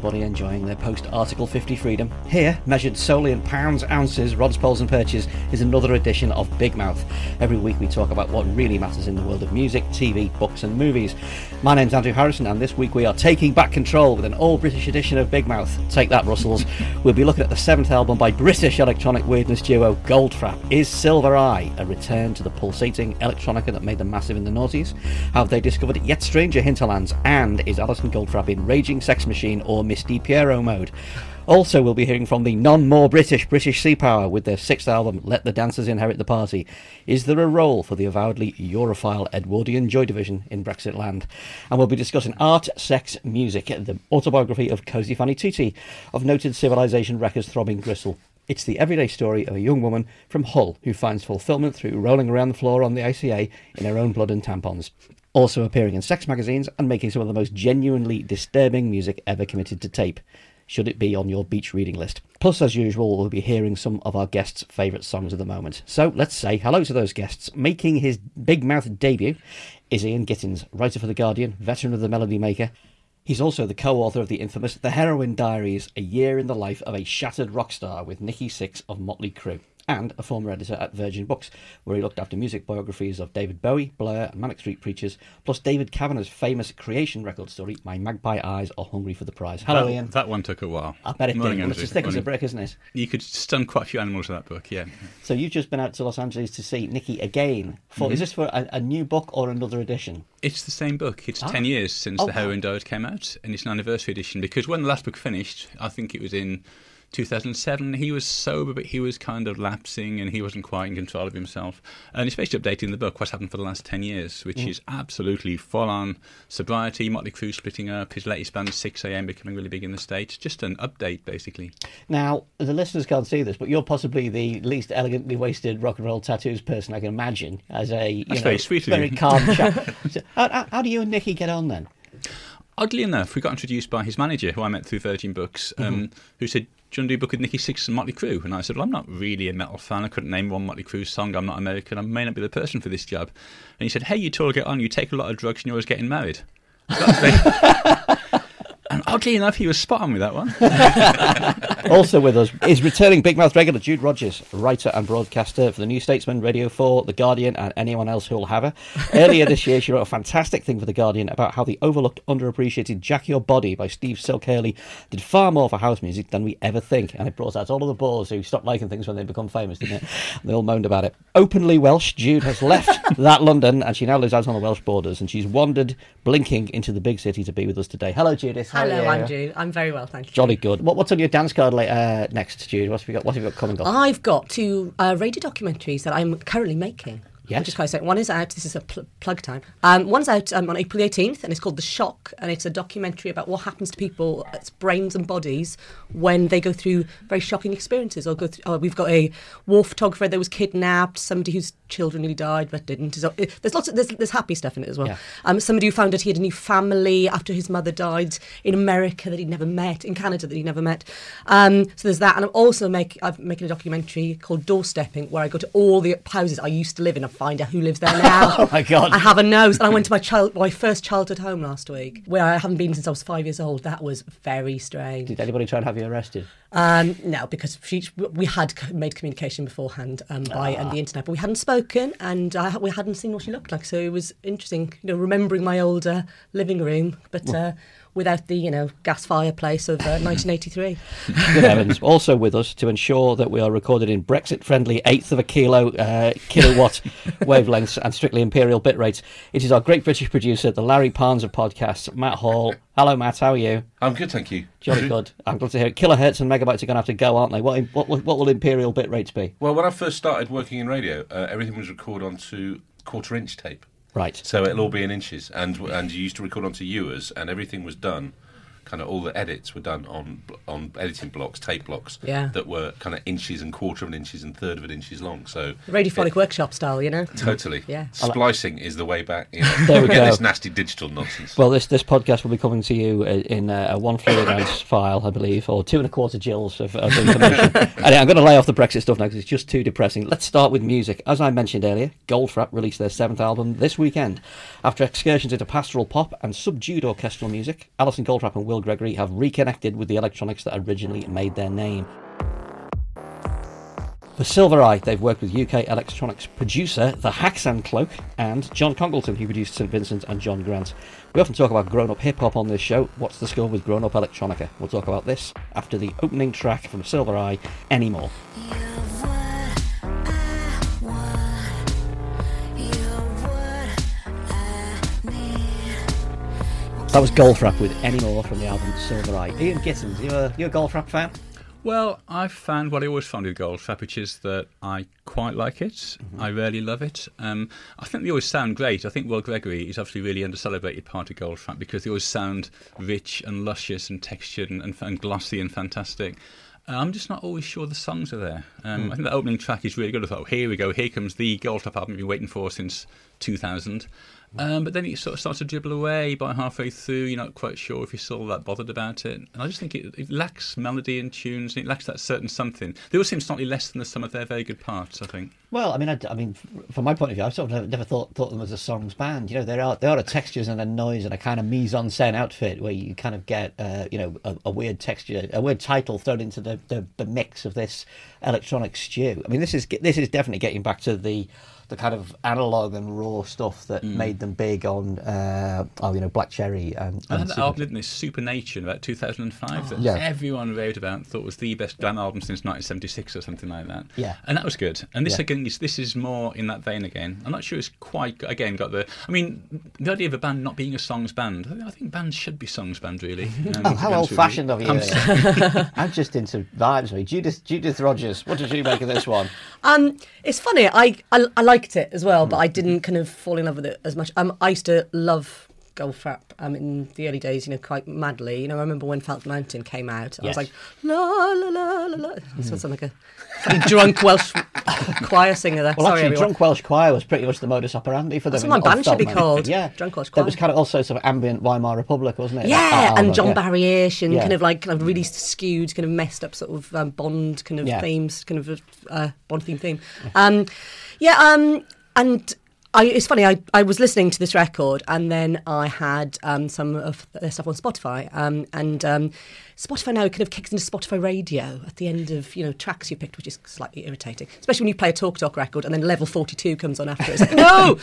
anybody enjoying their post-Article 50 freedom. Here, measured solely in pounds, ounces, rods, poles and perches, is another edition of Big Mouth. Every week we talk about what really matters in the world of music, TV, books and movies. My name's Andrew Harrison, and this week we are taking back control with an all-British edition of Big Mouth. Take that, Russells. We'll be looking at the 7th album by British electronic weirdness duo Goldfrapp. Is Silver Eye a return to the pulsating electronica that made them massive in the noughties? Have they discovered yet stranger hinterlands? And is Alison Goldfrapp in Raging Sex Machine or Misty Pierrot mode? Also, we'll be hearing from the non-more British Sea Power with their 6th album, Let the Dancers Inherit the Party. Is there a role for the avowedly Europhile Edwardian Joy Division in Brexit land? And we'll be discussing art, sex, music, the autobiography of Cozy Fanny Tutti, of noted Civilization wreckers Throbbing Gristle. It's the everyday story of a young woman from Hull who finds fulfilment through rolling around the floor on the ICA in her own blood and tampons. Also appearing in sex magazines and making some of the most genuinely disturbing music ever committed to tape. Should it be on your beach reading list? Plus, as usual, we'll be hearing some of our guests' favourite songs of the moment. So let's say hello to those guests. Making his Big Mouth debut is Ian Gittins, writer for The Guardian, veteran of The Melody Maker. He's also the co-author of the infamous The Heroin Diaries, a year in the life of a shattered rock star with Nikki Sixx of Motley Crue, and a former editor at Virgin Books, where he looked after music biographies of David Bowie, Blur and Manic Street Preachers, plus David Kavanagh's famous creation record story, My Magpie Eyes Are Hungry for the Prize. Hello, Ian. That one took a while. I bet it did. Well, it's as thick as a brick, isn't it? You could stun quite a few animals with that book, yeah. So you've just been out to Los Angeles to see Nikki again. Is this for a new book or another edition? It's the same book. It's 10 years since The Heroin Diaries came out, and it's an anniversary edition, because when the last book finished, I think it was in 2007, he was sober, but he was kind of lapsing and he wasn't quite in control of himself. And it's basically updating the book what's happened for the last 10 years, which is absolutely full-on sobriety, Motley Crue splitting up, his latest band 6am becoming really big in the States. Just an update, basically. Now, the listeners can't see this, but you're possibly the least elegantly wasted rock and roll tattoos person I can imagine, as a very sweet very calm chap. So, how do you and Nikki get on then? Oddly enough, we got introduced by his manager, who I met through Virgin Books, who said, "Do you want to do a book with Nikki Sixx and Motley Crue?" And I said, "Well, I'm not really a metal fan. I couldn't name one Motley Crue song. I'm not American. I may not be the person for this job." And he said, "Hey, you two will get on. You take a lot of drugs and you're always getting married." And oddly enough, he was spot on with that one. Also with us is returning Big Mouth regular Jude Rogers, writer and broadcaster for The New Statesman, Radio 4, The Guardian and anyone else who'll have her. Earlier this year, she wrote a fantastic thing for The Guardian about how the overlooked, underappreciated Jack Your Body by Steve Silk-Hurley did far more for house music than we ever think. And it brought out all of the bores who stopped liking things when they become famous, didn't it? They all moaned about it. Openly Welsh, Jude has left that London and she now lives out on the Welsh borders, and she's wandered blinking into the big city to be with us today. Hello, Judith. Hello, Andrew. I'm very well, thank you. Jolly good. What's on your dance card next, Jude? What have you got coming up? I've got two radio documentaries that I'm currently making. Yes. Which is quite exciting. One is out, this is a plug time. One's out on April the 18th, and it's called The Shock, and it's a documentary about what happens to people's brains and bodies when they go through very shocking experiences. We've got a war photographer that was kidnapped, somebody whose children nearly died but didn't. There's happy stuff in it as well. Yeah. Somebody who found out he had a new family after his mother died in America that he'd never met, in Canada that he'd never met. So there's that, and I'm making a documentary called Doorstepping, where I go to all the houses I used to live in and find out who lives there now. Oh my God. I have a nose. And I went to my first childhood home last week, where I haven't been since I was 5 years old. That was very strange. Did anybody try and have you arrested? No, because we had made communication beforehand via the internet, but we hadn't spoken, and we hadn't seen what she looked like. So it was interesting, remembering my old living room, but without the gas fireplace of 1983. Good heavens. Also with us to ensure that we are recorded in Brexit-friendly eighth of a kilowatt wavelengths and strictly imperial bit rates. It is our great British producer, the Larry Parnes of podcasts, Matt Hall. Hello, Matt. How are you? I'm good, thank you. Jolly good. I'm glad to hear it. Kilohertz and megabytes are going to have to go, aren't they? What will imperial bit rates be? Well, when I first started working in radio, everything was recorded onto quarter-inch tape. Right. So it'll all be in inches, and you used to record onto Ewers, and everything was done. Kind of all the edits were done on editing blocks, tape blocks, that were kind of inches and quarter of an inches and third of an inches long. So radiophonic workshop style, Totally. Yeah. Splicing is the way back. There we go. This nasty digital nonsense. Well, this podcast will be coming to you in a 1 fluid ounce file, I believe, or 2 1/4 gills of information. Anyway, I'm going to lay off the Brexit stuff now because it's just too depressing. Let's start with music. As I mentioned earlier, Goldfrapp released their 7th album this weekend. After excursions into pastoral pop and subdued orchestral music, Alison Goldfrapp and Will Gregory have reconnected with the electronics that originally made their name. For Silver Eye, they've worked with UK electronics producer The Haxan Cloak and John Congleton, who produced St Vincent and John Grant. We often talk about grown-up hip-hop on this show. What's the score with grown-up electronica? We'll talk about this after the opening track from Silver Eye, Anymore. That was Goldfrapp with Anymore from the album Silver Eye. Ian Gittins, you a Goldfrapp fan? Well, I've found what I always found with Goldfrapp, which is that I quite like it. Mm-hmm. I really love it. I think they always sound great. I think Will Gregory is actually really under-celebrated part of Goldfrapp because they always sound rich and luscious and textured and glossy and fantastic. I'm just not always sure the songs are there. I think the opening track is really good. I thought, here we go, here comes the Goldfrapp album we've been waiting for since 2000. But then it sort of starts to dribble away by halfway through. You're not quite sure if you're still that bothered about it. And I just think it lacks melody and tunes, and it lacks that certain something. They all seem slightly less than the sum of their very good parts, I think. Well, I mean, from my point of view, I've sort of never thought them as a songs band. You know, there are a textures and a noise and a kind of mise-en-scène outfit where you kind of get, a weird texture, a weird title thrown into the mix of this electronic stew. I mean, this is definitely getting back to the kind of analog and raw stuff that made them big on, Black Cherry and that album, didn't it? Supernature in about 2005 that everyone raved about and thought was the best glam album since 1976 or something like that. Yeah, and that was good. And this again, this is more in that vein again. I'm not sure it's quite again got the. I mean, the idea of a band not being a songs band. I think bands should be songs band really. How old-fashioned of you! I'm just into vibes. Judith Rogers. What did you make of this one? It's funny. I liked it as well, but I didn't kind of fall in love with it as much. I used to love Goldfrapp in the early days, quite madly. I remember when Felt Mountain came out, I was like, la la la la la. So it's like a drunk Welsh choir singer there. Well, Sorry, actually, everyone. drunk Welsh choir was pretty much the modus operandi for them. That's what my band should be called. Yeah, drunk Welsh choir. It was kind of also sort of ambient Weimar Republic, wasn't it? Yeah, and John Barry-ish and kind of really skewed, kind of messed up sort of Bond kind of themes, kind of Bond theme. And it's funny, I was listening to this record and then I had some of their stuff on Spotify and Spotify now kind of kicks into Spotify radio at the end of tracks you picked, which is slightly irritating, especially when you play a Talk Talk record and then Level 42 comes on after. It's like, no!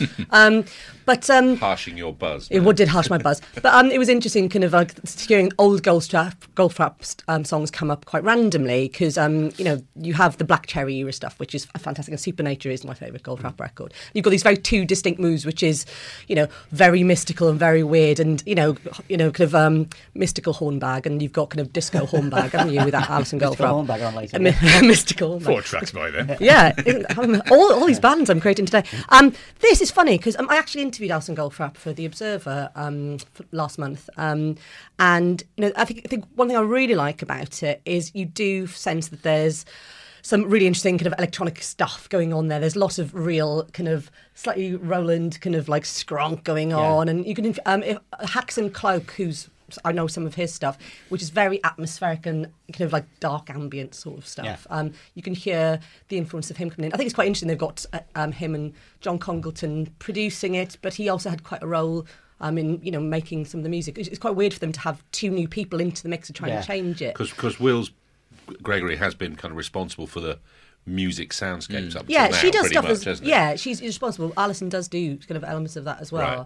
Harshing your buzz. It did harsh my buzz. But it was interesting kind of like hearing old Goldfrapp songs come up quite randomly because, you have the Black Cherry era stuff, which is fantastic, and Supernature is my favourite Goldfrapp record. You've got these very two distinct moves, which is, very mystical and very weird and, kind of mystical hornbag, and you've got kind of disco hornbag, haven't you, with that Alison Goldfrapp. Mystical hornbag on later. Mystical hornbag. 4 tracks by then. Yeah, all these bands I'm creating today. This is funny because I actually interviewed Alison Goldfrapp for The Observer last month, and I think one thing I really like about it is you do sense that there's some really interesting kind of electronic stuff going on there. There's lots of real kind of slightly Roland kind of like skronk going on, and you can Haxan Cloak, I know some of his stuff, which is very atmospheric and kind of like dark ambient sort of stuff. Yeah. You can hear the influence of him coming in. I think it's quite interesting they've got him and John Congleton producing it, but he also had quite a role in making some of the music. It's quite weird for them to have 2 new people into the mix and trying to change it. Because Will's Gregory has been kind of responsible for the music soundscapes up to now, she does stuff much, she's responsible. Alison does do kind of elements of that as well.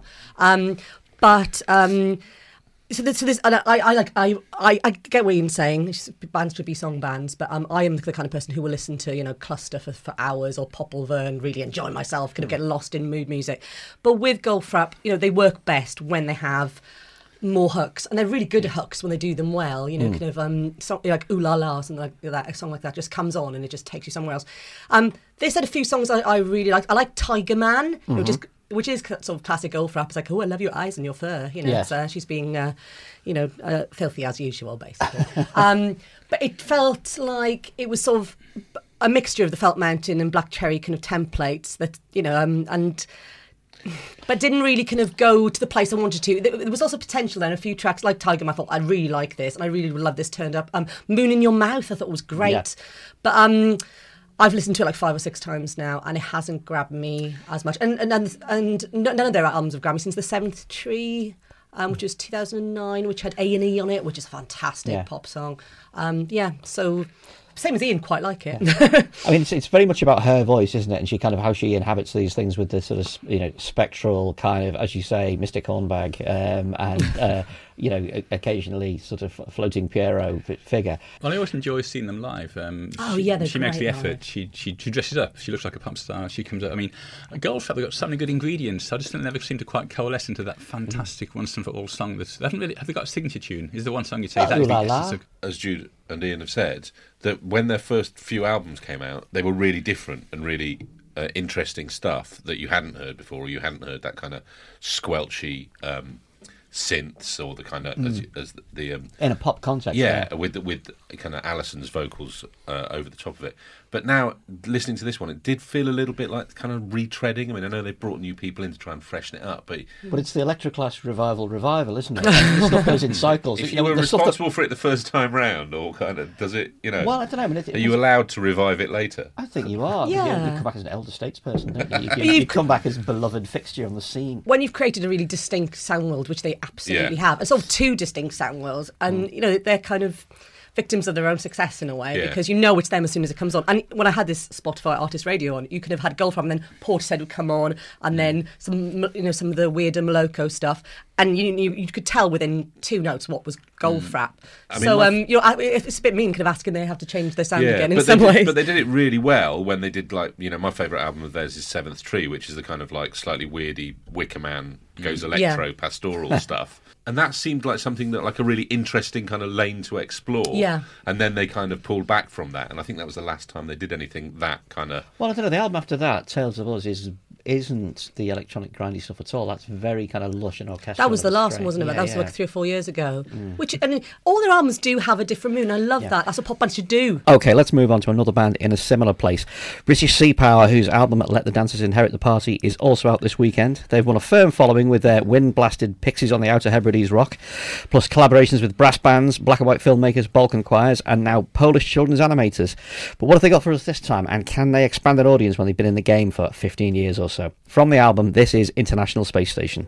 Right. So this, and I get what Ian's saying. Bands should be song bands, but I am the kind of person who will listen to Cluster for hours or Popple Verne, really enjoy myself, kind of get lost in mood music. But with Goldfrapp, they work best when they have more hooks, and they're really good at hooks when they do them well. Kind of something like Ooh La La, something like that. A song like that just comes on and it just takes you somewhere else. This had a few songs I really liked. I like Tiger Man, which is sort of classic Goldfrapp. It's like, oh, I love your eyes and your fur. So she's being, filthy as usual, basically. But it felt like it was sort of a mixture of the Felt Mountain and Black Cherry kind of templates that, but didn't really kind of go to the place I wanted to. There was also potential there in a few tracks like Tiger Man. I thought, I really like this, and I really would love this turned up. Moon in Your Mouth, I thought was great. Yeah. But I've listened to it like 5 or 6 times now, and it hasn't grabbed me as much. And none of their albums have grabbed me since The Seventh Tree. which was 2009, which had A&E on it, which is a fantastic pop song. So same as Ian, quite like it. Yeah. I mean, it's very much about her voice, isn't it? And she kind of how she inhabits these things with the sort of spectral kind of, as you say, Mystic Hornbag, and occasionally sort of floating Pierrot figure. Well, I always enjoy seeing them live. She makes the effort. She dresses up. She looks like a pop star. She comes up. I mean, Goldfrapp, they've got so many good ingredients. I just never seem to quite coalesce into that fantastic Once and For All song. Have they got a signature tune? Is there one song you'd say as Jude and Ian have said, that when their first few albums came out, they were really different and really interesting stuff that you hadn't heard before, or you hadn't heard that kind of squelchy synths, or the kind of as the in a pop context. With kind of Alison's vocals over the top of it. But now, listening to this one, it did feel a little bit like kind of retreading. I mean, I know they've brought new people in to try and freshen it up, but it's the Electroclash revival, isn't it? The stuff goes in cycles. If you were responsible for it the first time round, or kind of does it? Well, I don't know. I mean, are you allowed to revive it later? I think you are. Yeah. You come back as an elder statesperson, don't you? You come back as a beloved fixture on the scene. When you've created a really distinct sound world, which they absolutely have, and sort of two distinct sound worlds, and they're kind of victims of their own success in a way, because it's them as soon as it comes on. And when I had this Spotify Artist Radio on, you could have had Goldfrapp, and then Portishead would come on, and then some of the weirder Moloko stuff, and you could tell within 2 notes what was Goldfrapp. It's a bit mean, kind of asking they have to change their sound again in some ways. But they did it really well when they did, like, my favourite album of theirs is Seventh Tree, which is the kind of like slightly weirdy Wicker Man goes electro pastoral stuff. And that seemed like something that, like, a really interesting kind of lane to explore. Yeah. And then they kind of pulled back from that. And I think that was the last time they did anything that kind of... Well, I don't know. The album after that, Tales of Us, isn't the electronic grindy stuff at all. That's very kind of lush and orchestral. That was the last one, wasn't it? That was like 3 or 4 years ago. Which, I mean, all their albums do have a different mood. I love that. That's what pop bands should do. Okay, let's move on to another band in a similar place. British Sea Power, whose album Let the Dancers Inherit the Party is also out this weekend. They've won a firm following with their wind-blasted Pixies on the Outer Hebrides rock, plus collaborations with brass bands, black and white filmmakers, Balkan choirs, and now Polish children's animators. But what have they got for us this time, and can they expand their audience when they've been in the game for 15 years or so? From the album, this is International Space Station.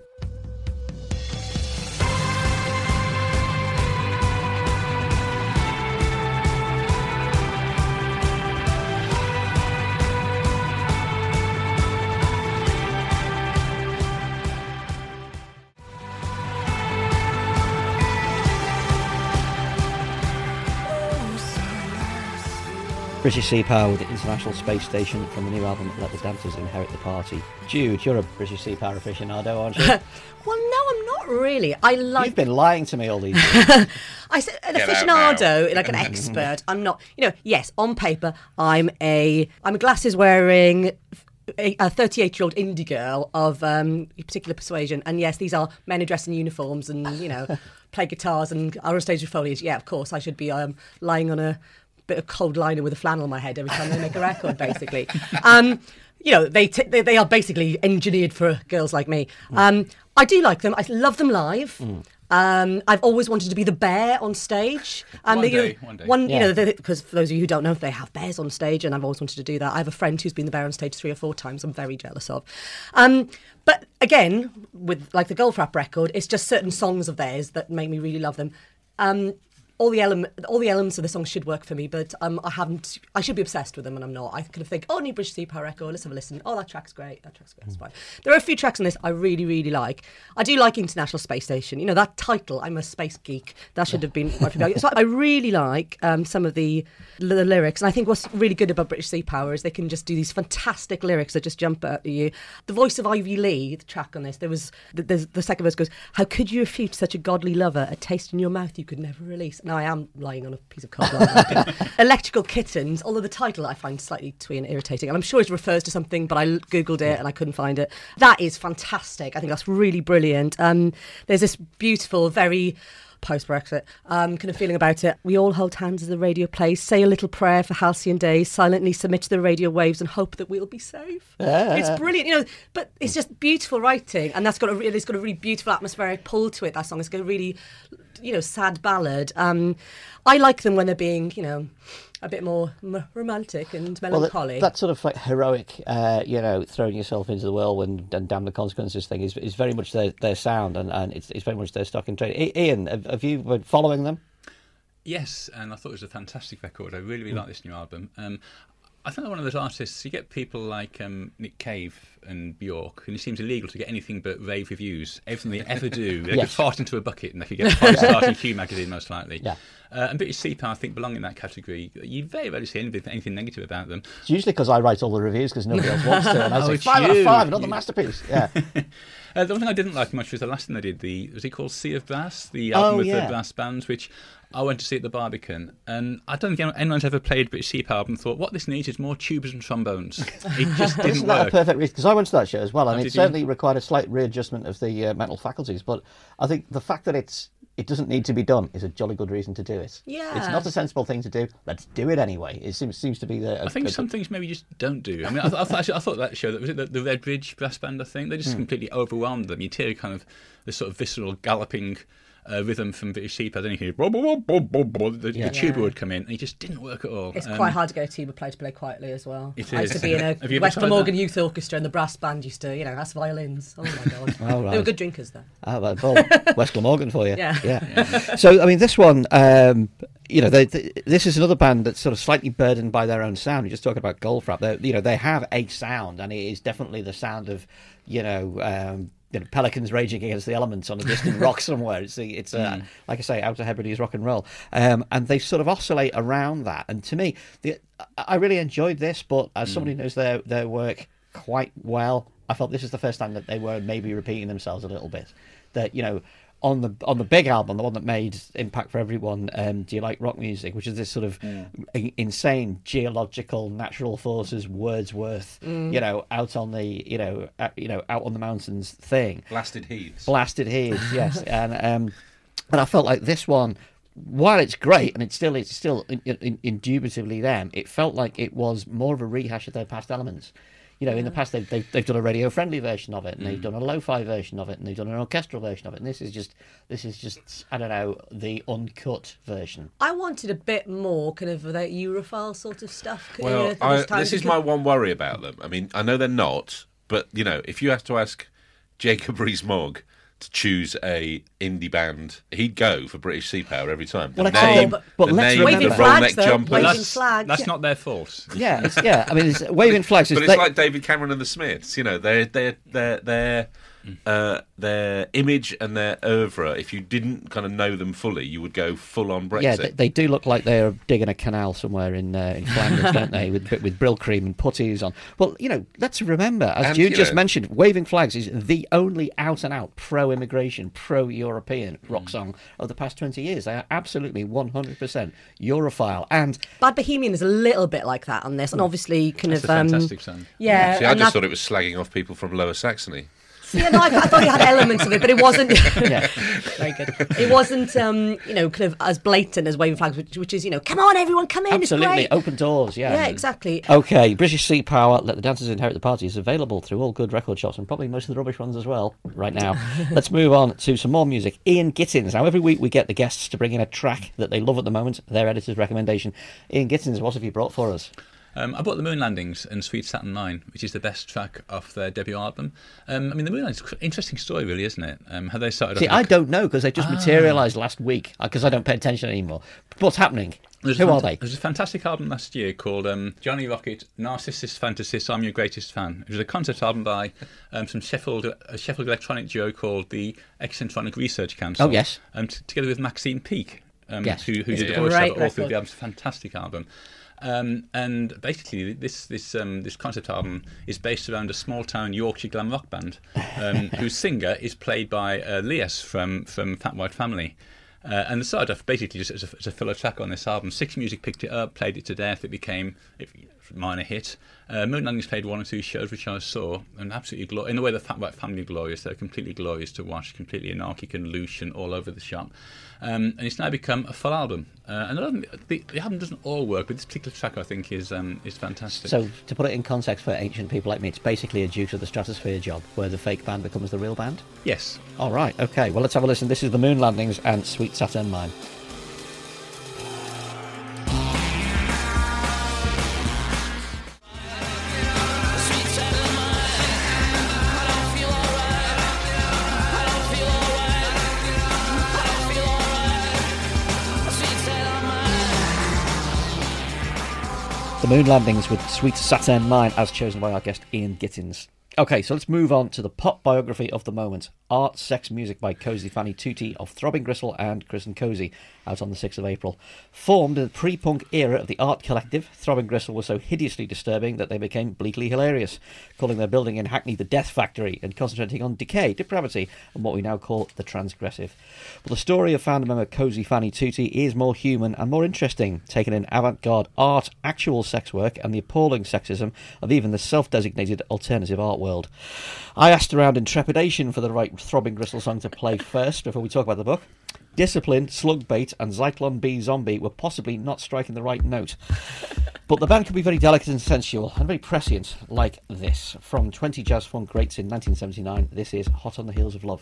British Sea Power with the International Space Station from the new album Let the Dancers Inherit the Party. Jude, you're a British Sea Power aficionado, aren't you? Well, no, I'm not really. You've been lying to me all these years. I said an aficionado, like an expert. I'm not. Yes, on paper, I'm a glasses-wearing, a 38-year-old indie girl of particular persuasion. And yes, these are men who dress in uniforms and play guitars and are on stage with foliage. Yeah, of course, I should be lying on a bit of cold liner with a flannel on my head every time they make a record, basically. They are basically engineered for girls like me. I do like them. I love them live. I've always wanted to be the bear on stage. One day. Because for those of you who don't know, they have bears on stage, and I've always wanted to do that. I have a friend who's been the bear on stage 3 or 4 times. I'm very jealous of. But again, with like the Goldfrapp record, it's just certain songs of theirs that make me really love them. All the elements of the song should work for me, but I should be obsessed with them, and I'm not. I kind of think, new British Sea Power record, let's have a listen. Oh, that track's great. That's fine. There are a few tracks on this I really, really like. I do like International Space Station. That title, I'm a space geek. That should have been right for me. So I really like some of the lyrics, and I think what's really good about British Sea Power is they can just do these fantastic lyrics that just jump at you. The voice of Ivy Lee, the track on this, the second verse goes, "How could you refute such a godly lover, a taste in your mouth you could never release?" Now I am lying on a piece of cardboard. Electrical Kittens, although the title I find slightly twee and irritating, and I'm sure it refers to something, but I googled it and I couldn't find it. That is fantastic. I think that's really brilliant. There's this beautiful, very post-Brexit kind of feeling about it. We all hold hands as the radio plays, say a little prayer for halcyon days, silently submit to the radio waves and hope that we'll be safe. It's brilliant, but it's just beautiful writing, and it's got a really beautiful atmospheric pull to it. That song, it's got a really sad ballad. I like them when they're being, a bit more romantic and melancholy. Well, that sort of like heroic, throwing yourself into the whirlwind and damn the consequences thing is very much their sound, and it's very much their stock and trade. Ian, have you been following them? Yes, and I thought it was a fantastic record. I really like this new album. I think they're one of those artists, you get people like Nick Cave and Bjork, and it seems illegal to get anything but rave reviews. Everything they ever do, they could fart into a bucket and they could get a 5-star in Q magazine, most likely. Yeah. And British Sea Power, I think, belong in that category. You very rarely see anything negative about them. It's usually because I write all the reviews because nobody else wants to. And I say 5 out of 5, another masterpiece. Yeah. The one thing I didn't like much was the last thing they did, was it called Sea of Brass? The album with the brass bands, which I went to see at the Barbican. And I don't think anyone's ever played British Sea Power and thought, what this needs is more tubas and trombones. It just didn't Isn't work. That a perfect reason? Because I went to that show as well, and it certainly required a slight readjustment of the mental faculties. But I think the fact that it doesn't need to be done is a jolly good reason to do it. Yeah. It's not a sensible thing to do. Let's do it anyway. It seems to be the... I think some things maybe just don't do. I mean, I thought that show, was it the Red Bridge brass band, I think? They just completely overwhelmed them. You hear kind of this sort of visceral galloping rhythm from British Sea Power, then you hear the tuba would come in, and it just didn't work at all. It's quite hard to get a tuba player to play quietly as well. It I used to be in a West Glamorgan youth orchestra, and the brass band used to, that's violins. Oh my god, right. They were good drinkers though. Well, West Glamorgan for you. Yeah. So I mean, this one, this is another band that's sort of slightly burdened by their own sound. You're just talking about Goldfrapp. They have a sound, and it is definitely the sound of pelicans raging against the elements on a distant rock somewhere. It's like I say, Outer Hebrides rock and roll, and they sort of oscillate around that. And to me, I really enjoyed this, but as somebody who knows their work quite well, I felt this is the first time that they were maybe repeating themselves a little bit. That on the big album, the one that made Impact for Everyone, Do You Like Rock Music, which is this sort of insane geological natural forces Wordsworth, out on the out on the mountains thing. Blasted Heaths, yes, and I felt like this one, while it's great and it's still indubitably them, it felt like it was more of a rehash of their past elements. In the past they've done a radio-friendly version of it, and they've done a lo-fi version of it, and they've done an orchestral version of it, and this is just I don't know, the uncut version. I wanted a bit more kind of that Europhile sort of stuff. Well, this is my one worry about them. I mean, I know they're not, but if you have to ask Jacob Rees-Mogg to choose a indie band, he'd go for British Sea Power every time. But let's waving flags, waving flags. That's not their fault. Yeah. I mean, it's waving flags. But it's like David Cameron and the Smiths. Their image and their oeuvre, if you didn't kind of know them fully, you would go full on Brexit. Yeah, they do look like they're digging a canal somewhere in Flanders, don't they? With Brill cream and putties on. Well, let's remember, as you just mentioned, Waving Flags is the only out-and-out pro-immigration, pro-European rock song of the past 20 years. They are absolutely 100% Europhile. And Bad Bohemian is a little bit like that on this, and obviously That's a fantastic song. Yeah. See, I just thought it was slagging off people from Lower Saxony. Yeah, no, I thought it had elements of it, but it wasn't. Very good. It wasn't, kind of as blatant as Waving Flags, which is, come on, everyone, come in. Absolutely, it's great. Open doors. Yeah, exactly. Okay, British Sea Power, Let the Dancers Inherit the Party is available through all good record shops and probably most of the rubbish ones as well right now. Let's move on to some more music. Ian Gittins. Now, every week we get the guests to bring in a track that they love at the moment, their editor's recommendation. Ian Gittins, what have you brought for us? I bought The Moon Landings and Sweet Saturn 9, which is the best track off their debut album. The Moon Landings is an interesting story, really, isn't it? How they started. See, I don't know because they just materialised last week because I don't pay attention anymore. What's happening? Who are they? There's a fantastic album last year called Johnny Rocket, Narcissus Fantasist, I'm Your Greatest Fan. It was a concert album by a Sheffield electronic duo called the Eccentronic Research Council. Oh, yes. Together with Maxine Peake, who did the author of the album. It's a fantastic album. And basically, this concept album is based around a small-town Yorkshire glam rock band, whose singer is played by Lias from Fat White Family. And it started off basically just as a filler track on this album. Six Music picked it up, played it to death. It became minor hit. Moon Landings played 1 or 2 shows which I saw, and absolutely in the way they about Family Glorious, they're completely glorious to watch, completely anarchic and loose and all over the shop. And it's now become a full album. And the album doesn't all work, but this particular track I think is fantastic. So, to put it in context for ancient people like me, it's basically a Dukes of the Stratosphere job, where the fake band becomes the real band? Yes. All right, okay. Well, let's have a listen. This is the Moon Landings and Sweet Saturn Mine. The Moon Landings with Sweet Saturn Mine, as chosen by our guest Ian Gittins. Okay, so let's move on to the pop biography of the moment. Art, Sex, Music by Cozy Fanny Tutti of Throbbing Gristle and Chris and Cozy, out on the 6th of April. Formed in the pre-punk era of the Art Collective, Throbbing Gristle was so hideously disturbing that they became bleakly hilarious, calling their building in Hackney the Death Factory and concentrating on decay, depravity, and what we now call the transgressive. But the story of founder member Cozy Fanny Tutti is more human and more interesting, taking in avant-garde art, actual sex work, and the appalling sexism of even the self-designated alternative art world. I asked around in trepidation for the right Throbbing Gristle song to play first before we talk about the book. Discipline, Slugbait and Zyklon B Zombie were possibly not striking the right note. But the band could be very delicate and sensual and very prescient, like this. From 20 jazz funk greats in 1979, this is Hot on the Heels of Love.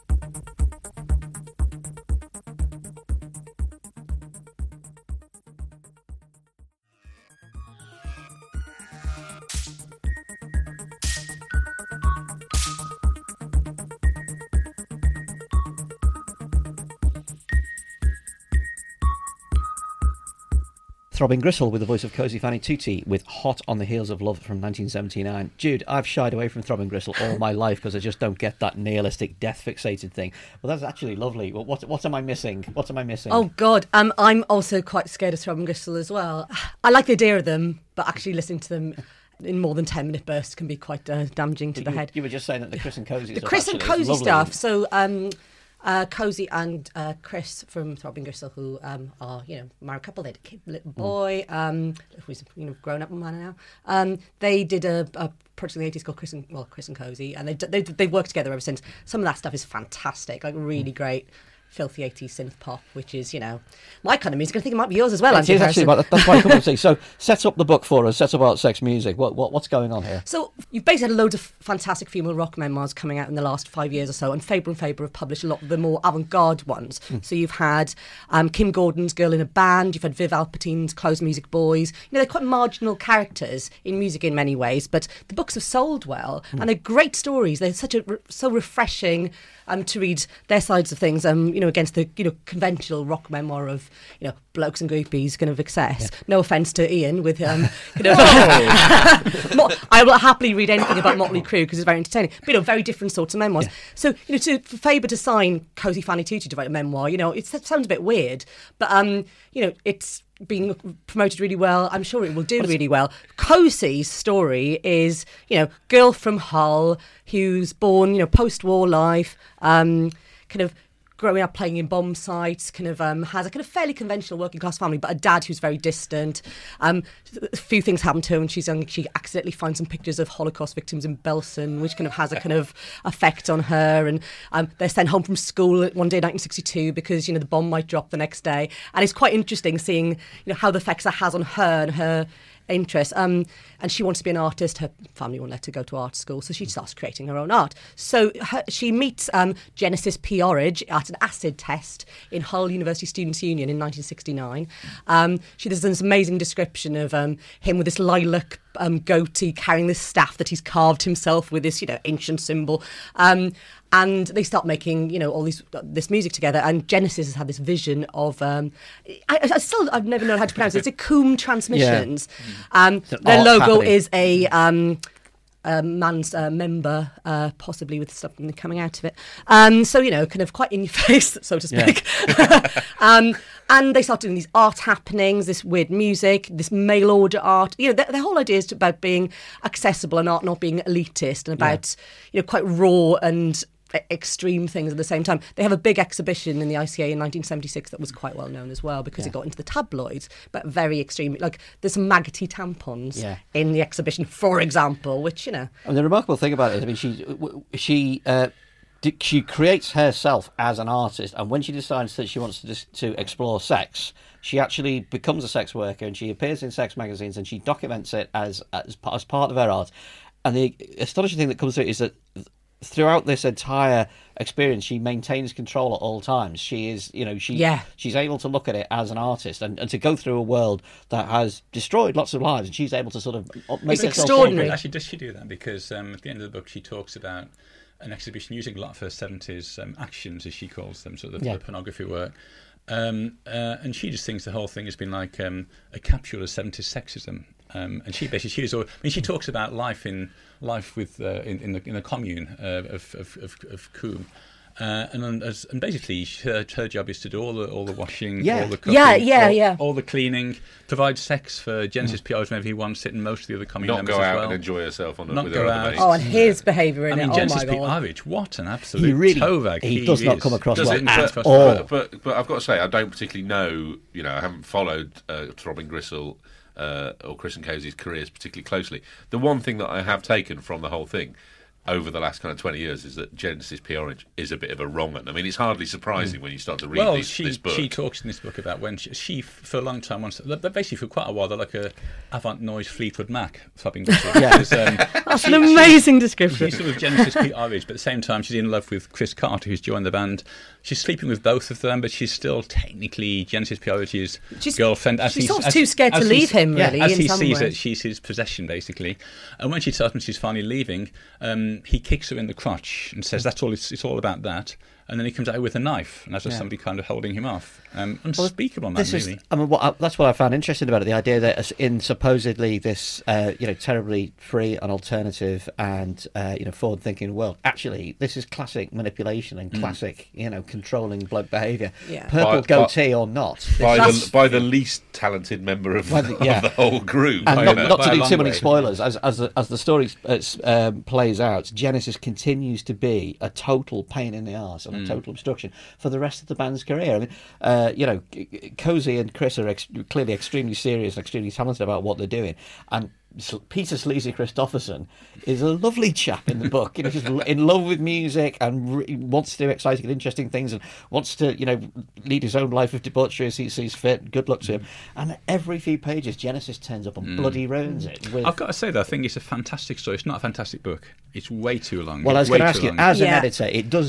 Throbbing Gristle with the voice of Cozy Fanny Tutti with Hot on the Heels of Love from 1979. Jude, I've shied away from Throbbing Gristle all my life because I just don't get that nihilistic, death-fixated thing. Well, that's actually lovely. Well, what am I missing? What am I missing? Oh, God. I'm also quite scared of Throbbing Gristle as well. I like the idea of them, but actually listening to them in more than 10-minute bursts can be quite damaging to the head. You were just saying that the Chris and Cozy stuff. The Chris and Cozy stuff. So, Cozy and Chris from Throbbing Gristle, who are, married couple. They had a kid, little boy, who's grown up man now. They did a project in the 80s called Chris and Cozy, and they've worked together ever since. Some of that stuff is fantastic, like really great. Filthy 80s synth pop, which is, my kind of music. I think it might be yours as well. It is actually, that's why I come and see. So, set up the book for us. Set up Art, Sex, Music. What's going on here? So, you've basically had loads of fantastic female rock memoirs coming out in the last 5 years or so, and Faber and Faber have published a lot of the more avant-garde ones. So, you've had Kim Gordon's Girl in a Band. You've had Viv Alpertine's Closed Music Boys. They're quite marginal characters in music in many ways, but the books have sold well, and they're great stories. They're so refreshing to read their sides of things. Against the conventional rock memoir of blokes and groupies kind of excess. Yeah. No offence to Ian with I will happily read anything about Motley Crue because it's very entertaining. But very different sorts of memoirs. Yeah. So for Faber to sign Cozy Fanny Tutti to write a memoir, it sounds a bit weird, but it's being promoted really well. I'm sure it will do really well. Cozy's story is, girl from Hull who's born, post-war life, kind of growing up playing in bomb sites, has a kind of fairly conventional working class family, but a dad who's very distant. A few things happen to her when she's young. She accidentally finds some pictures of Holocaust victims in Belsen, which kind of has a kind of effect on her. And they're sent home from school one day in 1962 because, the bomb might drop the next day. And it's quite interesting seeing, how the effects that has on her and her interest. And she wants to be an artist. Her family won't let her go to art school, so she starts creating her own art. So she meets Genesis P. Orridge at an acid test in Hull University Students' Union in 1969. She does this amazing description of him with this lilac goatee carrying this staff that he's carved himself with this ancient symbol. And they start making, all this music together. And Genesis has had this vision of, I've never known how to pronounce it. It's a Coombe Transmissions. Yeah. Their logo is a man's member, possibly with something coming out of it. So, kind of quite in your face, so to speak. Yeah. And they start doing these art happenings, this weird music, this mail order art. The whole idea is about being accessible and art not being elitist and about, quite raw and extreme things at the same time. They have a big exhibition in the ICA in 1976 that was quite well known as well because it got into the tabloids, but very extreme. Like there's some maggoty tampons in the exhibition, for example, which, you know. And the remarkable thing about it is, I mean, she creates herself as an artist, and when she decides that she wants to explore sex, she actually becomes a sex worker, and she appears in sex magazines, and she documents it as part of her art. And the astonishing thing that comes through is that throughout this entire experience, she maintains control at all times. She is, you know, she's able to look at it as an artist and to go through a world that has destroyed lots of lives, and she's able to sort of make it's extraordinary. Actually, does she do that? Because at the end of the book, she talks about an exhibition using a lot of her 70s actions, as she calls them, sort of the pornography work. And she just thinks the whole thing has been like a capsule of 70s sexism. And she talks about life with in the commune of Coombe. And basically, her job is to do all the washing, all the cooking, all the cleaning, provide sex for Genesis PR whenever he wants it, and most of the other commune members as well. Not go out and enjoy herself with her other mates. Oh, and his behaviour in it. Genesis P. Irish, what an absolute tovag he does not come across well at all. But I've got to say, I don't particularly know. You know, I haven't followed Robin Grissel or Chris and Cosey's careers particularly closely. The one thing that I have taken from the whole thing over the last kind of 20 years is that Genesis P. Orange is a bit of a wrong one. I mean, it's hardly surprising when you start to read this book. She talks in this book about when she for a long time, basically for quite a while, they're like a avant noise Fleetwood Mac. That's an amazing description. She's sort of Genesis P. Irish, but at the same time, she's in love with Chris Carter, who's joined the band. She's sleeping with both of them, but she's still technically Genesis P. Irish's girlfriend. She's sort of too scared to leave him, really. As he sees it, she's his possession, basically. And when she tells him she's finally leaving, he kicks her in the crotch and says, "That's all. It's all about that." And then he comes out with a knife, and that's just somebody kind of holding him off. Unspeakable on that, really. That's what I found interesting about it, the idea that in supposedly this terribly free and alternative and forward-thinking world, actually this is classic manipulation and classic controlling bloke behaviour. Yeah. Purple goatee or not. By the least talented member of the whole group. And not to do too many spoilers, as the story plays out, Genesis continues to be a total pain in the arse and a total obstruction for the rest of the band's career. I mean, Cozy and Chris are clearly extremely serious and extremely talented about what they're doing, and Peter Sleazy Christopherson is a lovely chap in the book, just in love with music and wants to do exciting and interesting things and wants to, lead his own life of debauchery as he sees fit. Good luck to him. And every few pages, Genesis turns up and bloody ruins it. I've got to say, though, I think it's a fantastic story. It's not a fantastic book. It's way too long. Well, I was going to ask you, as an editor,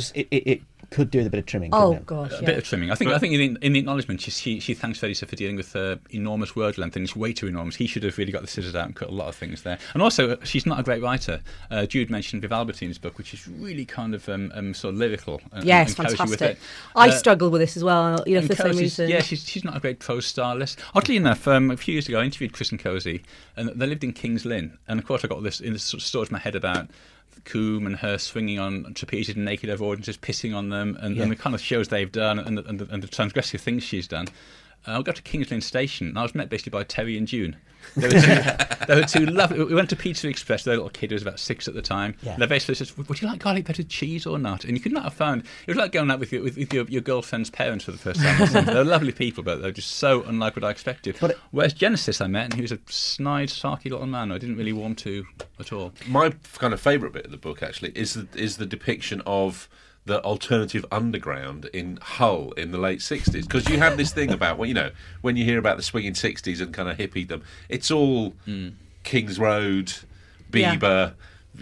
it could do with a bit of trimming. Oh gosh, a bit of trimming. I think in the acknowledgement, she thanks Felicia for dealing with enormous word length, and it's way too enormous. He should have really got the scissors out and cut a lot of things there. And also, she's not a great writer. Jude mentioned Viv Albertine's book, which is really kind of sort of lyrical. Yes, and fantastic. with it. I struggle with this as well. For the same reason. Yeah, she's not a great prose stylist. Oddly enough, a few years ago, I interviewed Chris and Cozy, and they lived in Kings Lynn. And of course, I got this in this sort of story in my head about Coombe and her swinging on trapezes and naked over audiences, pissing on them, and the kind of shows they've done and the transgressive things she's done. I got to Kings Lynn Station, and I was met basically by Terry and June. They were two lovely. We went to Pizza Express. Their little kid was about 6 at the time. Yeah. They basically said, "Would you like garlic bread with cheese or not?" And you could not have found. It was like going out with your girlfriend's parents for the first time. They were lovely people, but they were just so unlike what I expected. Whereas Genesis, I met, and he was a snide, sarky little man who I didn't really warm to at all. My kind of favourite bit of the book actually is the depiction of the alternative underground in Hull in the late 60s, because you have this thing about when you hear about the swinging 60s and kind of hippiedom, it's all Kings Road, Bieber,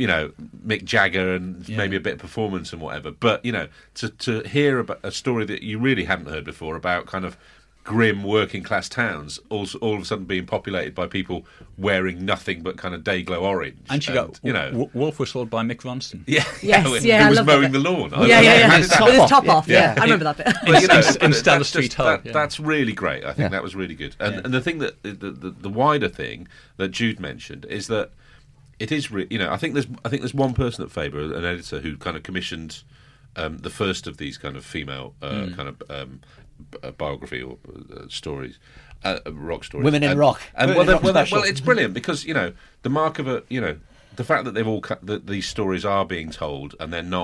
Mick Jagger, and maybe a bit of performance and whatever. But to hear about a story that you really hadn't heard before about kind of grim working class towns all of a sudden being populated by people wearing nothing but kind of day glow orange. And she got wolf whistled by Mick Ronson. Who was mowing the lawn. With his top off. I remember that bit. in Stella Street Hull. That's really great. I think that was really good. And the thing that the wider thing that Jude mentioned is that it is I think there's one person at Faber, an editor, who kind of commissioned the first of these kind of female kind of biography or stories, rock stories. Women in rock. And well, it's brilliant because the mark of the fact that they've all that these stories are being told and they're not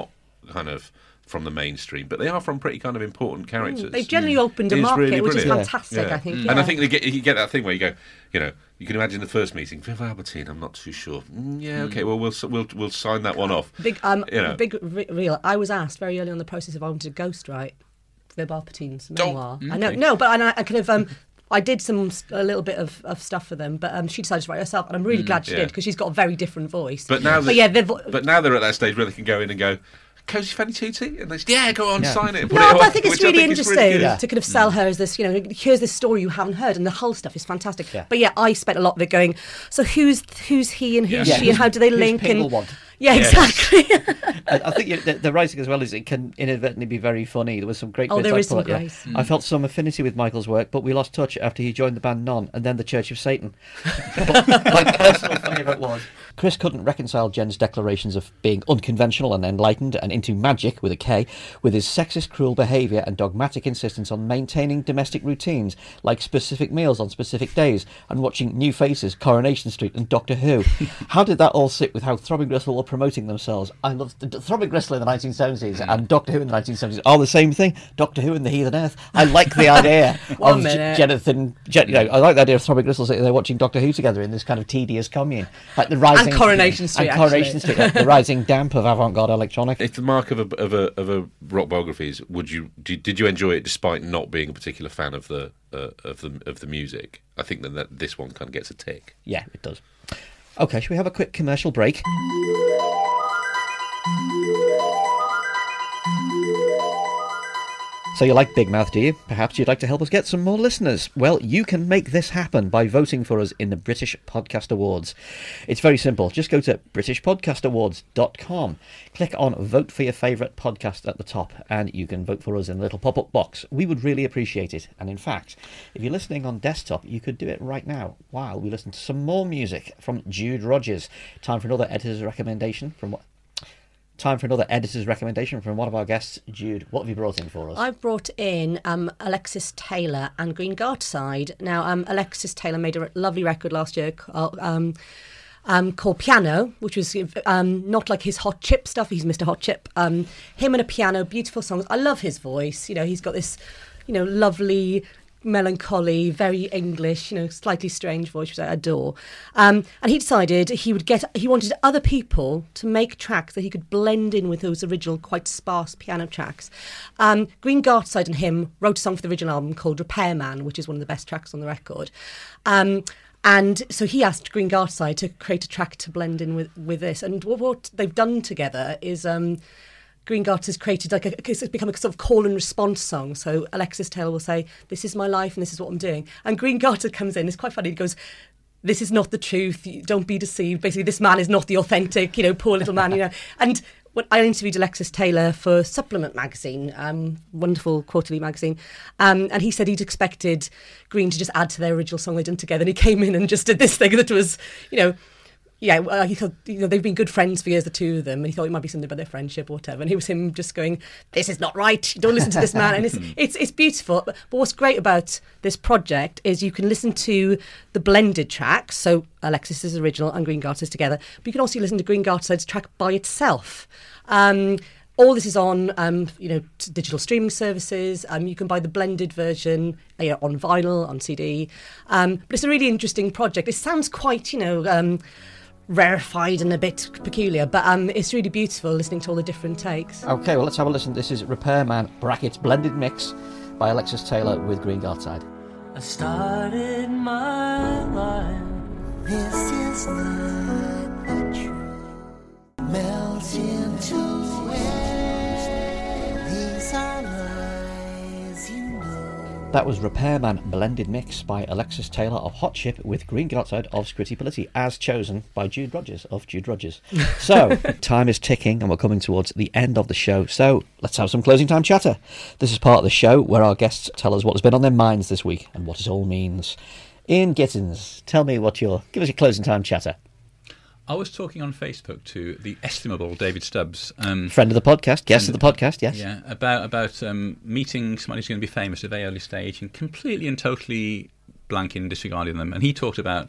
kind of from the mainstream, but they are from pretty kind of important characters. They've generally opened a market, really which is brilliant. fantastic, I think. And I think you get that thing where you go, you can imagine the first meeting, Viv Albertine, I'm not too sure. Okay, well, we'll sign that one off. Big real. I was asked very early on in the process if I wanted to ghostwrite Viv Albertine's memoir. Okay. I know, no, but I kind of... I did a little bit of stuff for them, but she decided to write herself, and I'm really glad she did, because she's got a very different voice. But now, they're at that stage where they can go in and go, Cozy Fanny Tutti? And they say, go on, sign it. But I think it's really interesting to kind of sell her as this, here's this story you haven't heard, and the whole stuff is fantastic. Yeah. But I spent a lot of it going, so who's he and who's she, and how do they link? Yeah, exactly. I think the writing as well is it can inadvertently be very funny. There was some great bits. There is some grace. I felt some affinity with Michael's work, but we lost touch after he joined the band Non and then the Church of Satan. But my personal favourite was... Chris couldn't reconcile Jen's declarations of being unconventional and enlightened and into magic, with a K, with his sexist, cruel behaviour and dogmatic insistence on maintaining domestic routines, like specific meals on specific days, and watching New Faces, Coronation Street and Doctor Who. How did that all sit with how Throbbing Gristle were promoting themselves? I love Throbbing Gristle in the 1970s and Doctor Who in the 1970s are the same thing. Doctor Who and the Heathen Earth. I like the idea of Jonathan... I like the idea of Throbbing Gristle sitting there watching Doctor Who together in this kind of tedious commune. Like the rising... And Coronation Street, like the rising damp of avant-garde electronic. If the mark of a rock biography is, did you enjoy it despite not being a particular fan of the music? I think that this one kind of gets a tick. Yeah, it does. Okay, shall we have a quick commercial break? So you like Big Mouth, do you? Perhaps you'd like to help us get some more listeners. Well, you can make this happen by voting for us in the British Podcast Awards. It's very simple. Just go to BritishPodcastAwards.com. Click on Vote for Your Favourite Podcast at the top, and you can vote for us in a little pop-up box. We would really appreciate it. And in fact, if you're listening on desktop, you could do it right now while we listen to some more music from Jude Rogers. Time for another editor's recommendation from one of our guests. Jude, what have you brought in for us? I've brought in Alexis Taylor and Green Gartside. Now, Alexis Taylor made a lovely record last year called Piano, which was not like his Hot Chip stuff. He's Mr. Hot Chip. Him and a piano, beautiful songs. I love his voice. He's got this, lovely... melancholy, very English, slightly strange voice, which I adore. And he decided he wanted other people to make tracks that he could blend in with those original, quite sparse piano tracks. Green Gartside and him wrote a song for the original album called Repairman, which is one of the best tracks on the record. And so he asked Green Gartside to create a track to blend in with this. And what they've done together is... Green Gartside has created it's become a sort of call and response song. So Alexis Taylor will say, "This is my life and this is what I'm doing." And Green Gartside comes in. It's quite funny. He goes, "This is not the truth. Don't be deceived. Basically, this man is not the authentic, poor little man, And when I interviewed Alexis Taylor for Supplement magazine, wonderful quarterly magazine, and he said he'd expected Green to just add to their original song they'd done together, and he came in and just did this thing that was, he thought, they've been good friends for years, the two of them, and he thought it might be something about their friendship or whatever. And it was him just going, "This is not right. Don't listen to this man." And it's beautiful. But what's great about this project is you can listen to the blended tracks, so Alexis's original and Green Gartside's together. But you can also listen to Green Gartside's track by itself. All this is on, digital streaming services. You can buy the blended version on vinyl, on CD. But it's a really interesting project. It sounds quite, rarefied and a bit peculiar, but it's really beautiful listening to all the different takes. Okay, well, let's have a listen. This is Repairman (brackets blended mix) by Alexis Taylor with Green Gartside. I started my life. This is not the truth. Melt into air. These are lies, That was Repairman blended mix by Alexis Taylor of Hot Chip with Green Gartside of Scritti Politti, as chosen by Jude Rogers of Jude Rogers. So, time is ticking and we're coming towards the end of the show, so let's have some closing time chatter. This is part of the show where our guests tell us what has been on their minds this week and what it all means. Ian Gittins, give us your closing time chatter. I was talking on Facebook to the estimable David Stubbs, friend of the podcast, guest of the podcast, yes. Yeah, about meeting somebody who's going to be famous at a very early stage and completely and totally blanking and disregarding them. And he talked about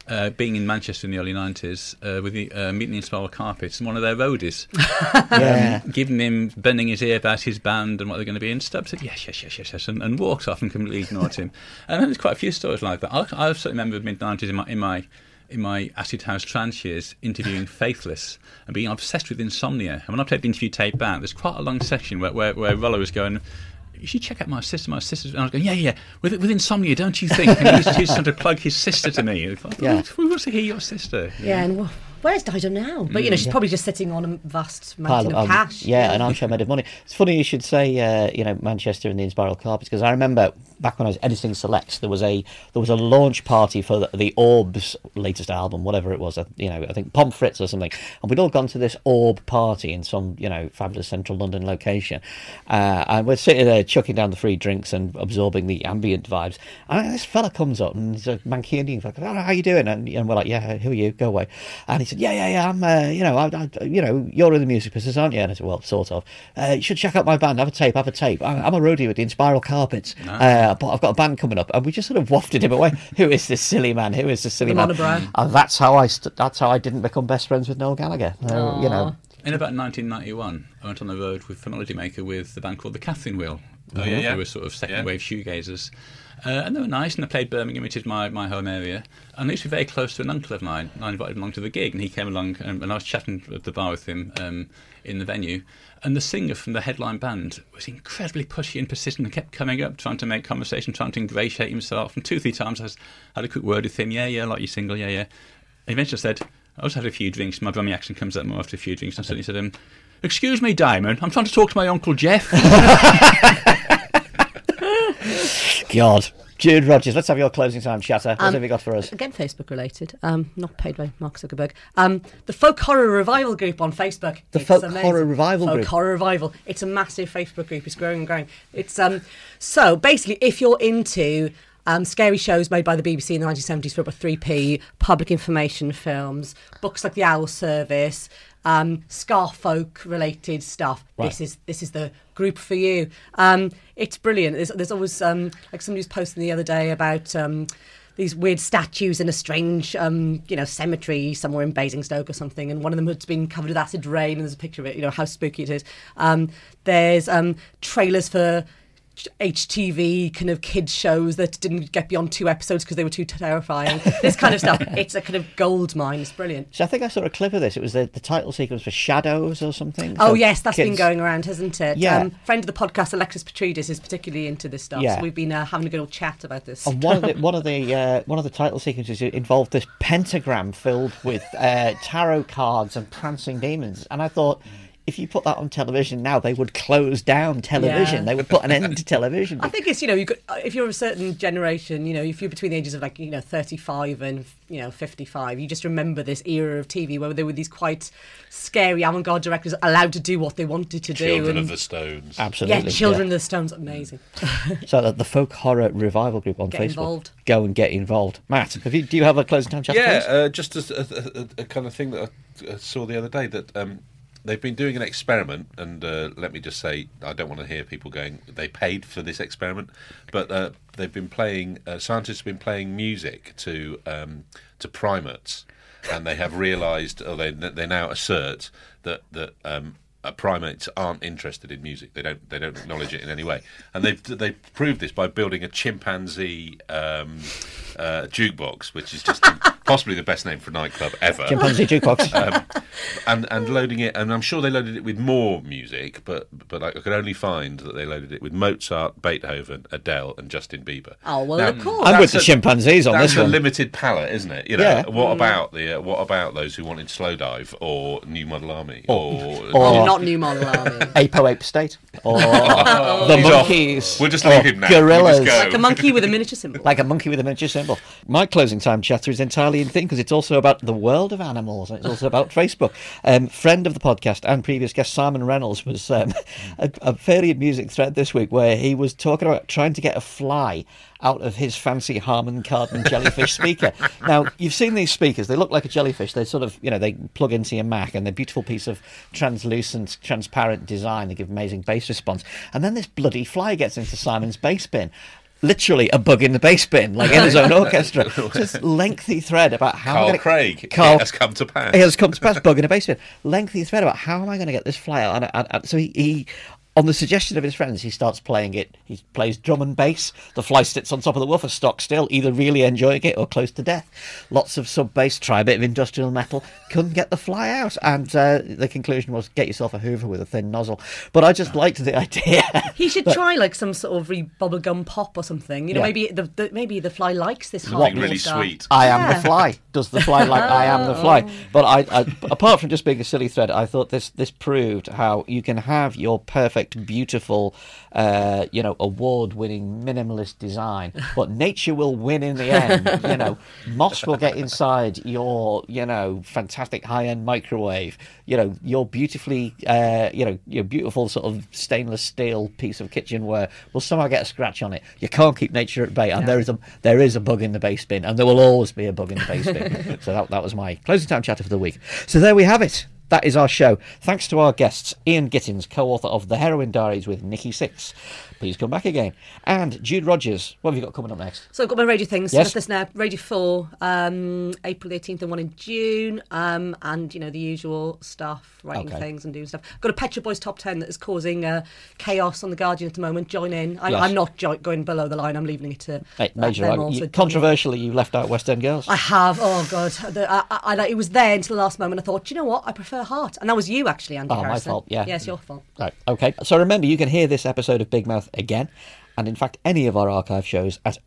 being in Manchester in the early 90s, with meeting the Spiral Carpets and one of their roadies, giving him, bending his ear about his band and what they're going to be, and Stubbs said yes, and walked off and completely ignored him. And there's quite a few stories like that. I certainly remember mid-90s in my Acid House trance years, interviewing Faithless and being obsessed with insomnia. And when I played the interview tape back, there's quite a long section where Rollo was going, you should check out my sister. And I was going, yeah, with insomnia, don't you think? And he used to plug his sister to me. We want to hear your sister. Yeah, and where's Dido now? But, she's probably just sitting on a vast mountain of cash. Yeah, an armchair made of money. It's funny you should say, Manchester and the Inspiral Carpets, because I remember back when I was editing Selects, there was a launch party for the Orb's latest album, whatever it was, I think Pommes Frites or something, and we'd all gone to this Orb party in some, fabulous central London location, and we're sitting there chucking down the free drinks and absorbing the ambient vibes, and this fella comes up, and he's a Mancunian, he's like, how you doing? And we're like, yeah, who are you? Go away. And he said, yeah, I'm, you're in the music business, aren't you? And I said, well, sort of. You should check out my band, have a tape. I'm a roadie with the Inspiral Carpets. Nice. But I've got a band coming up, and we just sort of wafted him away. Who is this silly man? The man? monobrow. And that's how I didn't become best friends with Noel Gallagher. In about 1991, I went on the road with Melody Maker with the band called the Catherine Wheel. They were sort of second wave shoegazers. And they were nice, and they played Birmingham, which is my home area. And they used to be very close to an uncle of mine. I invited him along to the gig, and he came along, and I was chatting at the bar with him in the venue. And the singer from the headline band was incredibly pushy and persistent and kept coming up, trying to make conversation, trying to ingratiate himself. And 2-3 times I had a quick word with him, yeah, like you're single, yeah. And eventually I said, I also had a few drinks. My Brummie accent comes out more after a few drinks. And I suddenly said, excuse me, Diamond, I'm trying to talk to my Uncle Jeff. God. Jude Rogers, let's have your closing time chatter. What have you got for us? Again, Facebook related. Not paid by Mark Zuckerberg. The Folk Horror Revival group on Facebook. Horror Revival group? Folk Horror Revival. It's a massive Facebook group. It's growing and growing. It's so basically, if you're into scary shows made by the BBC in the 1970s for about 3p, public information films, books like The Owl Service, ska folk related stuff. Right. This is the group for you. It's brilliant. There's always like somebody was posting the other day about these weird statues in a strange cemetery somewhere in Basingstoke or something, and one of them had been covered with acid rain, and there's a picture of it, how spooky it is. There's trailers for HTV kind of kids shows that didn't get beyond 2 episodes because they were too terrifying. This kind of stuff. It's a kind of gold mine. It's brilliant. So I think I saw a clip of this. It was the title sequence for Shadows or something. Oh, yes, that's been going around, hasn't it? Yeah. Friend of the podcast, Alexis Petridis, is particularly into this stuff. Yeah. So we've been having a good old chat about this. And one of the title sequences involved this pentagram filled with tarot cards and prancing demons, and I thought, if you put that on television now, they would close down television. Yeah. They would put an end to television. I think it's, if you're a certain generation, if you're between the ages of 35 and 55, you just remember this era of TV where there were these quite scary avant-garde directors allowed to do what they wanted to do. Children of the Stones. Absolutely. Yeah, Children of the Stones, amazing. So the Folk Horror Revival group on Facebook. Involved. Go and get involved. Matt, do you have a closing time chat? Yeah, just as a kind of thing that I saw the other day, that they've been doing an experiment, and let me just say, I don't want to hear people going, they paid for this experiment, but they've been playing, scientists have been playing music to primates, and they have realised, or they now assert that primates aren't interested in music. They don't acknowledge it in any way, and they've proved this by building a chimpanzee jukebox, which is just possibly the best name for a nightclub ever. Chimpanzee jukebox. And loading it, and I'm sure they loaded it with more music, but I could only find that they loaded it with Mozart, Beethoven, Adele, and Justin Bieber. Oh well, of course. I'm with the chimpanzees on this one. That's a limited palette, isn't it? Yeah. What about those who wanted Slow Dive or New Model Army or not New Model Army, Ape State, or the Monkees? We'll just leave him now. Gorillas, like a monkey with a miniature symbol. My closing time chatter is entirely in thing because it's also about the world of animals, and it's also about Facebook. Friend of the podcast and previous guest Simon Reynolds was a fairly amusing thread this week where he was talking about trying to get a fly out of his fancy Harman Kardon jellyfish speaker. Now, you've seen these speakers. They look like a jellyfish. They sort of, they plug into your Mac, and they're a beautiful piece of translucent, transparent design. They give amazing bass response. And then this bloody fly gets into Simon's bass bin. literally a bug in the bass bin, like in his own orchestra. Just lengthy thread about how Carl I'm gonna, Craig. It has come to pass. It has come to pass. Bug in a bass bin. Lengthy thread about how am I going to get this fly out. And so he, on the suggestion of his friends, he starts playing it. He plays drum and bass. The fly sits on top of the woofer, stock still, either really enjoying it or close to death. Lots of sub bass, try a bit of industrial metal. Couldn't get the fly out. And the conclusion was, get yourself a Hoover with a thin nozzle. But I just liked the idea. He should try like some sort of bubblegum pop or something. You know, maybe the fly likes this hard Something really stuff. sweet. I am the fly. Does the fly like I am the fly? But I apart from just being a silly thread, I thought this proved how you can have your perfect, beautiful, award-winning minimalist design, but nature will win in the end. Moss will get inside your, fantastic high-end microwave. Your beautifully, your beautiful sort of stainless steel piece of kitchenware will somehow get a scratch on it. You can't keep nature at bay, and there is a bug in the bass bin, and there will always be a bug in the bass bin. So that was my closing time chatter for the week. So there we have it. That is our show. Thanks to our guests, Ian Gittins, co-author of The Heroin Diaries with Nikki Sixx. Please come back again. And Jude Rogers, what have you got coming up next? So I've got my radio things. Yes. This now, Radio 4, April the 18th and one in June. And, the usual stuff, writing things and doing stuff. I've got a Pet Shop Boys Top 10 that is causing chaos on The Guardian at the moment. Join in. I'm not going below the line. I'm leaving it to Major. them also. Controversially, you left out West End Girls. I have. Oh, God. It was there until the last moment. I thought, you know what? I prefer Heart. And that was you, actually, Andy Harrison. My fault, yeah. Yes, your fault. Right, okay. So remember, you can hear this episode of Big Mouth again, and in fact, any of our archive shows at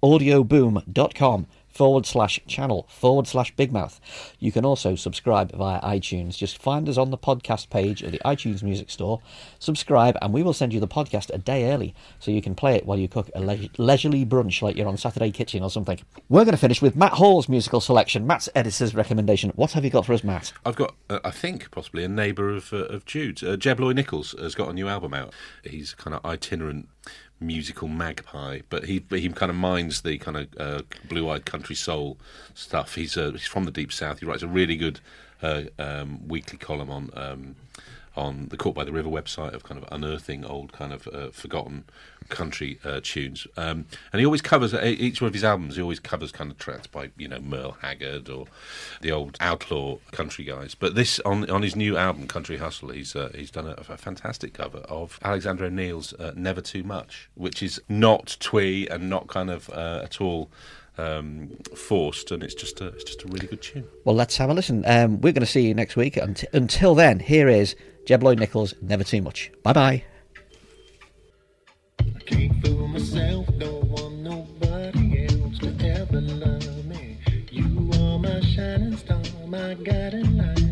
audioboom.com/channel/Big Mouth. You can also subscribe via iTunes. Just find us on the podcast page of the iTunes Music Store, subscribe, and we will send you the podcast a day early, so you can play it while you cook a leisurely brunch like you're on Saturday Kitchen or something. We're going to finish with Matt Hall's musical selection, Matt's editor's recommendation. What have you got for us, Matt? I've got, I think, possibly a neighbour of Jude's. Jeb Loy Nichols has got a new album out. He's kind of itinerant musical magpie, but he kind of minds the kind of blue-eyed country soul stuff. He's from the deep south. He writes a really good weekly column on the Caught by the River website of kind of unearthing old kind of forgotten country tunes. And he always covers, each one of his albums, he always covers kind of tracks by, Merle Haggard or the old outlaw country guys. But this, on his new album, Country Hustle, he's done a fantastic cover of Alexander O'Neill's Never Too Much, which is not twee and not kind of at all forced, and it's just a really good tune. Well, let's have a listen. We're going to see you next week. Until then, here is Jeb Loy Nichols, Never Too Much. Bye-bye. I can't fool myself, don't want nobody else to ever love me. You are my shining star, my guiding light.